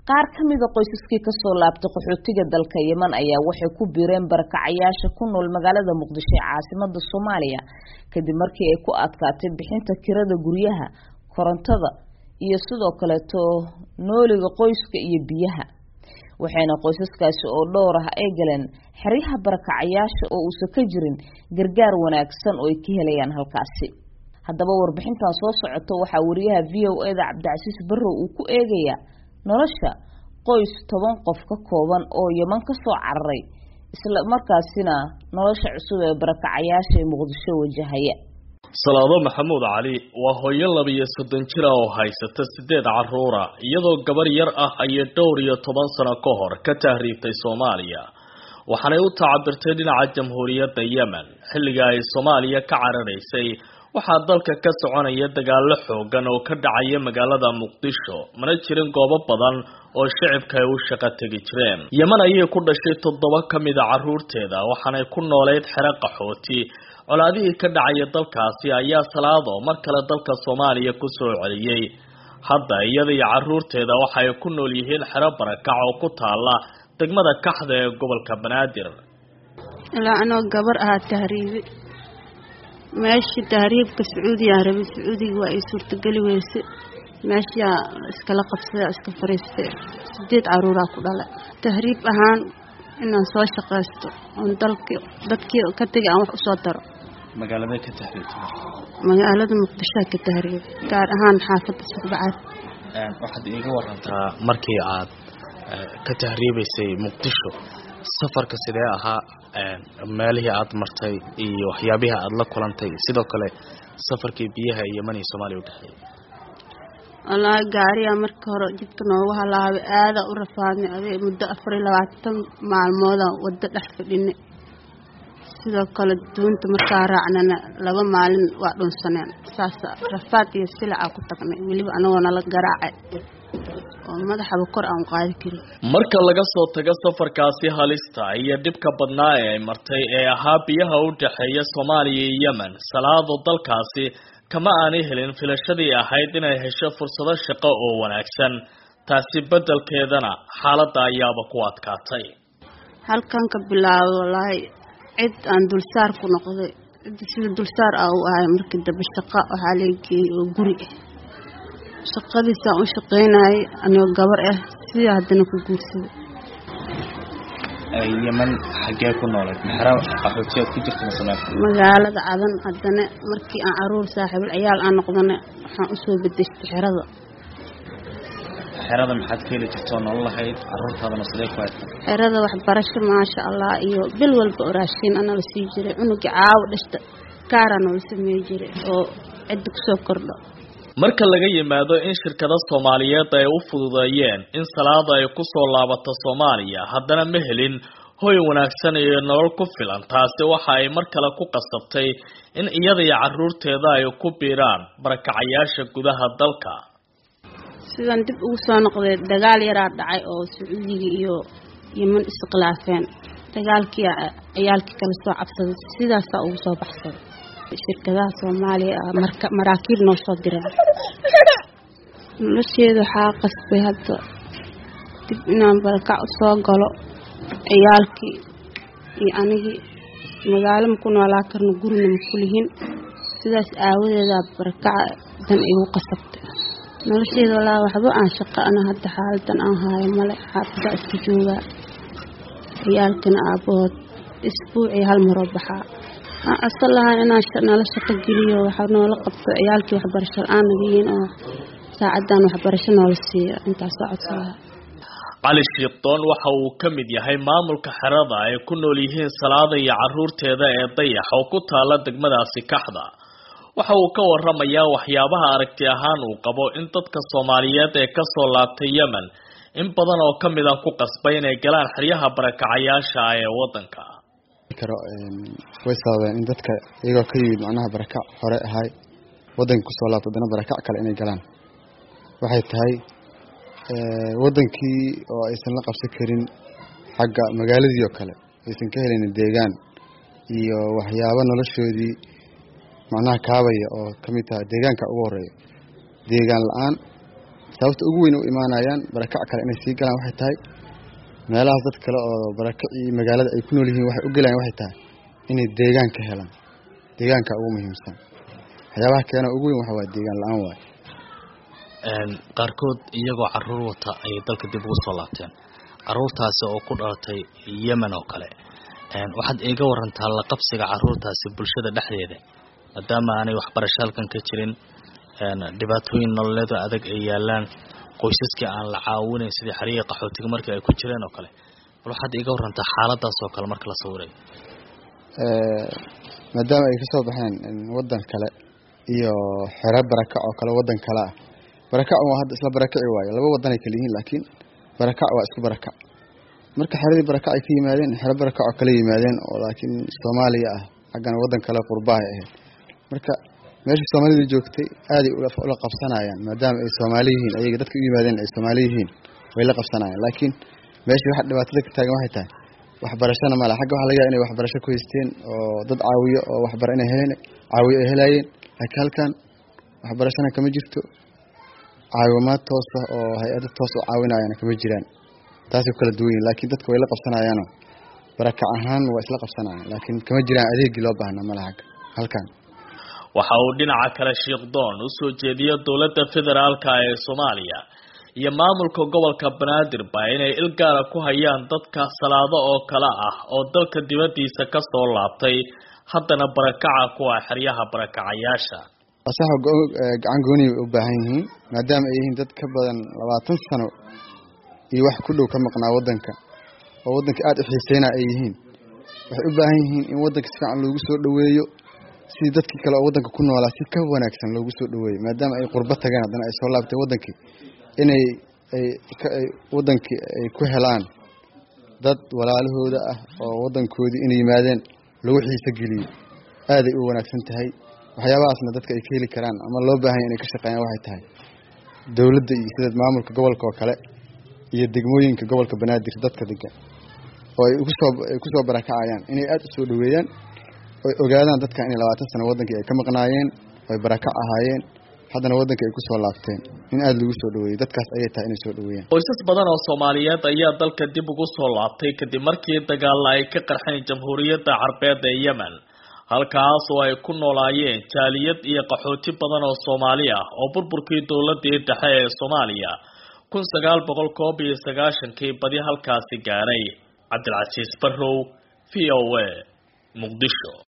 qaar kamid ah qoysaskii ka soo laabtay qaxootiga dalka Yemen ayaa waxay ku biireen barakacayaasha ku nool magaalada Muqdisho ee caasimadda Soomaaliya kadib markii ay ku adkaatay bixinta kirada guryaha, korontada iyo sidoo kale nooliga qoyska iyo biyaha. waxayna qoysaskaasi oo dhowr ah ay galeen xiriyaha barakacayaasha oo uu ka jirin gargaar wanaagsan oo ay ka helayaan halkaasi. haddaba warbixintan soo socoto waxa wariyaha VOA-da Cabdicasiis Barrow uu ku eegaya nolosha qoys 10 qof ka kooban oo Yemen ka soo cararay isla markaasina nolosha cusub ee barakacayaasha ee Muqdisho wajahaya. Salaado Maxamuud Cali waa hooyo 32 jir ah oo haysata 8 carruur ah iyadoo gabar yar ah ay dhowr iyo 10 sano ka hor ka tahriibtay Soomaaliya waxaanay u tacabirtay dhinaca Jamhuuriyadda Yemen xilliga ay Soomaaliya ka cararaysay. waxaa dalka ka soconaya dagaalo xoogan oo ka dhacaya magaalada Muqdisho mana jirin goobo badan oo shacabka ay u shaqo tagi jireen. Yemen ayay ku dhashay 7 kamid ah carruurteeda waxaanay ku nooleed xero qaxooti. colaadihii ka dhacaya dalkaasi ayaa Salaado mar kale dalka Soomaaliya ku soo celiyay. hadda iyada iyo carruurteeda waxay ku nool yihiin xero barakac oo ku taala degmada Kaxda ee gobolka Banaadir. ilaa anoo gabar ah tahriibi ماشي تهريب كسعودي عربي سعودي وإيسور تقلي ويسي ماشي اسكلا قبسة اسكفريستي سديد عرورا كدالا تهريب أهان إنه سوا شقاستو دكي كتجي عم صدر مقالة كتهريب مقالة مقدشة كتهريب كار أهان حافظ السبعات واحد يقول أنت مركي عاد كتهريب يسي مقدشو سفر كسيدة أها مالها عاد مرتي وحيابها عاد لا كلانتي sidoo kale safarkii biyaha Yemen iyo Soomaaliya u dhaxay Allah gaariya marka hore jidka noogu halaabay aad u rafaadnay muddo 24 maalmood wada dhex fadhinay sidoo kale doonta marka raacnana 2 maalin waa dhunsaneen saas rafaad iyo silac ku tagnay waliba anagoona la garaacay madaxaba kor aan qaadi karin. marka laga soo tago safarkaasi halista iyo dhibka badnaa ee martay ee ahaa biyaha u dhaxeeya Soomaaliya iyo Yemen, Salaado dalkaasi kama aanay helin filashadii ahayd inay hesho fursado shaqo oo wanaagsan. taasi beddelkeedana xaaladda ayaaba ku adkaatay. halkan ka bilaabo wallahi cid aan dulsaar ku noqday sida dulsaar ah oo ahay markii daba shaqo waxa leeyahay oo guri shaqadiisa u shaqeynay anoo gabar ah si hadana ku guursaday. Yemen xagee ku noolay maxra qaxootiga ku jirtay Soomaaliya magaalada Cadan hadana markii aan caruur saaxiib ciyaal aan noqdana waxaan u soo bedeshay xerada maxaad ka heli jirtay nolol lahayd carruurtaadana sidee ku ahayd xerada wax barasho ma sha Allah iyo bil walba oo raashin ana la sii jiray unuga caaw dhashta kaarana la sameey jiray oo cid ku soo kordho. marka laga yimaado in shirkado Soomaaliyeed ay u fududeeyeen in Salaado ay ku soo laabato Soomaaliya haddana ma helin hoy wanaagsan iyo nolol ku filan. taasi waxa ay mar kale ku qasabtay in iyada iyo carruurteeda ay ku biiraan barakacayaasha gudaha dalka. sidan dib ugu soo noqday dagaal yar dhacay oo Sacuudiga iyo Yemen isqlaafeen dagaalkii ciyaalkii kala soo cabsaday sidaas ugu soo baxsaday shirkadaha Soomaaliya maraakiib noo soo diray. nolosheedu waxa qasbay hadda dib inaan barakac soo galo ciyaalkii iyo anigi magaalo ku noolaa karno gurina ma kulihin sidaas aawadeeda barakac dan igu qasabtay. nolosheedu walaa waxba aan shaqo ana hadda xaaladdan aan haayo male xaafada isku jooga ciyaalkina aabood isbuuci hal mar baxaa asalaha inaan nala shaqo geliyo waxa noola qabto ciyaalkii waxbarasho aan nagiin oo saacadan waxbarasho noola siiyo intaas socodka. Cali Shiiqdoon waxa uu ka mid yahay maamulka xerada ay ku nool yihiin Salaado iyo carruurteeda ee Dayax oo ku taala degmadaasi Kaxda. waxa uu ka warramayaa waxyaabaha aragti ahaan uu qabo in dadka Soomaaliyeed ee ka soo laabtay Yemen in badan oo kamid ah ku qasbay inay galaan xeryaha barakacayaasha ee wadanka. way sababeen in dadka iyagoo ka yimid macnaha barakac hore ahay wadanka ku soo laabtay dana barakac kale inay galaan waxay tahay wadankii oo aysan la qabsan karin xagga magaaladii oo kale aysan ka helin deegaan iyo waxyaabo noloshoodii macnaha kaabaya oo kamid tahay deegaanka ugu horeeya deegaan la'aan sababta ugu weyn u imaanayaan barakac kale inay sii galaan waxay tahay meelahaas dad kale oo barakacii magaalada ay ku nool yihiin waxay u galayaan waxay tahay inay deegaan ka helaan deegaanka ugu muhiimsan waxyaabaha keena ugu weyn waxa waa deegaan la-aan waay qaarkood iyagoo caruur wata ayay dalka dib ugu soo laabteen caruurtaasi oo ku dhalatay Yemen oo kale waxaad iiga warantaa la qabsiga caruurtaasi bulshada dhexdeeda maadaama aanay waxbarasho halkan ka jirin dhibaatooyin nololeed adag ay yaalaan qoysaska aan la caawinayn sidii xariiqa qaxootiga markii ay ku jireen oo kale waxaad iiga warantaa xaaladaas oo kale marka la sawiray maadaama ay ka soo baxeen wadan kale iyo xero barakac oo kale wadan kale ah barakac waa hadda isla barakaci waayo laba wadan ay kala yihiin laakiin barakac waa isku barakac marka xeradii barakac ay ka yimaadeen xero barakac oo kale yimaadeen oo laakiin Soomaaliya ah xaggan wadan kale qurbaha ah marka meeshii Soomaalidu joogtay aad ay ula qabsanayaan maadaama ay Soomaali yihiin ayaga dadka u yimaadeen ay Soomaali yihiin way la qabsanayaan laakiin meeshii waxa dhibaatada ka taagan waxay tahay waxbarashada ma laha xagga waxa laga yaabaa inay waxbarasho ku haysteen oo dad caawiyo oo waxbar inay heleen caawiyo ay helayeen laakiin halkan waxbarashada kama jirto caawimaad toos ah oo hay'ado toos oo caawinayaan kama jiraan taas oo kala duwan laakiin dadku way la qabsanayaan barakac ahaan waa isla qabsanayaan laakiin kama jiraan adeegii loo baahnaa ma laha halkan waxa uu dhinaca kale Sheekh Doon u soo jeediyay dawladda federaalka ee Soomaaliya iyo maamulka gobolka Banaadir baa inay ilgaara ku hayaan dadka salaado oo kala ah oo dalka dibadiisa ka soo laabtay haddana barakaca kuwa xeryaha barakacayaasha asaxa gacan gooni u baahan yihiin maadaama ay yihiin dad ka badan 20 sano iyo wax ku dhow ka maqnaa wadanka oo wadanka aad u xiiseynaa ay yihiin waxay u baahan yihiin in wadanka si fiican loogu soo dhaweeyo si dadkii kale oo wadanka ku noolaa si ka wanaagsan loogu soo dhaweeyo maadaama ay qurba tageen haddana ay soo laabtay wadankii inay wadankii ay ku helaan dad walaalahooda ah oo wadankoodii inay yimaadeen lagu xiiso geliyo aad ay u wanaagsan tahay waxyaabahaasna dadka ay ka heli karaan ama loo baahan yahay inay ka shaqeeyaan waxay tahay dawladda iyo sida maamulka gobolka oo kale iyo degmooyinka gobolka Banaadir dadka degan oo ay ku soo barakacayaan inay aad u soo dhaweeyaan oo ogaadaan dadka in 20 sano wadankii ay ka maqnaayeen oo barakac ahaayeen haddana wadanka ay ku soo laabteen in aad lagu soo dhaweeyo dadkaas ayay tahay inay soo dhaweeyaan qoysas badan oo Soomaaliyeed ayaa dalka dib ugu soo laabtay kadib markii dagaal ay ka qarxeen Jamhuuriyadda Carbeed ee Yemen halkaas oo ay ku noolaayeen jaaliyad iyo qaxooti badan oo Soomaali ah oo burburkii dawladda dhexe ee Soomaaliya 1990 badi halkaasi gaaray Cabdilcasiis Barrow VOA Muqdisho.